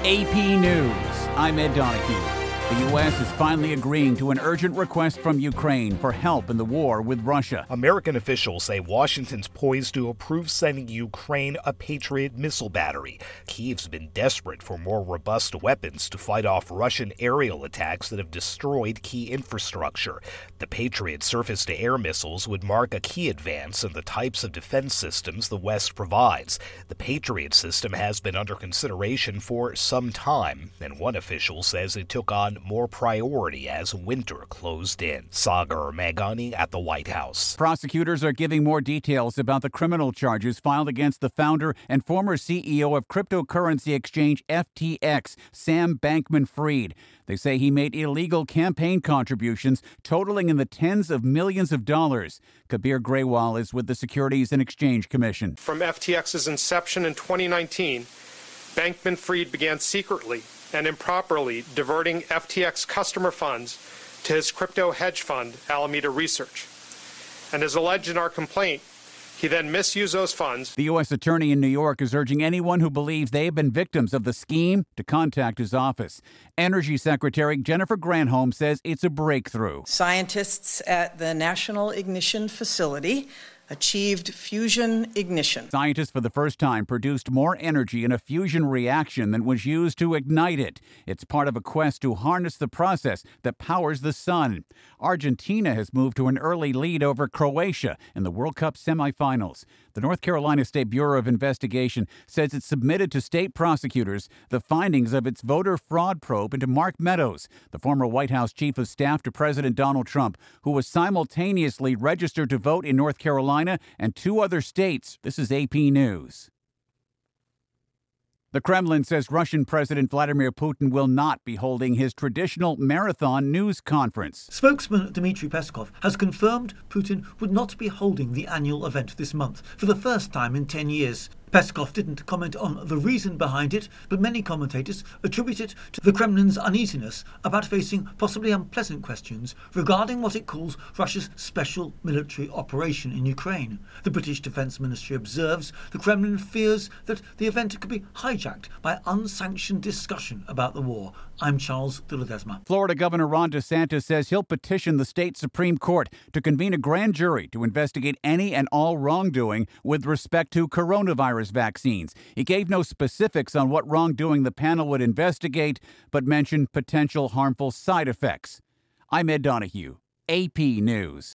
AP News. I'm Ed Donahue. The U.S. is finally agreeing to an urgent request from Ukraine for help in the war with Russia. American officials say Washington's poised to approve sending Ukraine a Patriot missile battery. Kyiv's been desperate for more robust weapons to fight off Russian aerial attacks that have destroyed key infrastructure. The Patriot surface-to-air missiles would mark a key advance in the types of defense systems the West provides. The Patriot system has been under consideration for some time, and one official says it took on more priority as winter closed in. Sagar Meghani at the White House. Prosecutors are giving more details about the criminal charges filed against the founder and former CEO of cryptocurrency exchange FTX, Sam Bankman-Fried. They say he made illegal campaign contributions totaling in the tens of millions of dollars. Kabir Grewal is with the Securities and Exchange Commission. From FTX's inception in 2019, Bankman-Fried began secretly and improperly diverting FTX customer funds to his crypto hedge fund, Alameda Research. And as alleged in our complaint, he then misused those funds. The U.S. Attorney in New York is urging anyone who believes they have been victims of the scheme to contact his office. Energy Secretary Jennifer Granholm says it's a breakthrough. Scientists at the National Ignition Facility achieved fusion ignition. Scientists for the first time produced more energy in a fusion reaction than was used to ignite it. It's part of a quest to harness the process that powers the sun. Argentina has moved to an early lead over Croatia in the World Cup semifinals. The North Carolina State Bureau of Investigation says it submitted to state prosecutors the findings of its voter fraud probe into Mark Meadows, the former White House chief of staff to President Donald Trump, who was simultaneously registered to vote in North Carolina and 2 other states. This is AP News. The Kremlin says Russian President Vladimir Putin will not be holding his traditional marathon news conference. Spokesman Dmitry Peskov has confirmed Putin would not be holding the annual event this month for the first time in 10 years. Peskov didn't comment on the reason behind it, but many commentators attribute it to the Kremlin's uneasiness about facing possibly unpleasant questions regarding what it calls Russia's special military operation in Ukraine. The British Defence Ministry observes the Kremlin fears that the event could be hijacked by unsanctioned discussion about the war. I'm Charles de Ledesma. Florida Governor Ron DeSantis says he'll petition the state Supreme Court to convene a grand jury to investigate any and all wrongdoing with respect to coronavirus vaccines. He gave no specifics on what wrongdoing the panel would investigate, but mentioned potential harmful side effects. I'm Ed Donahue, AP News.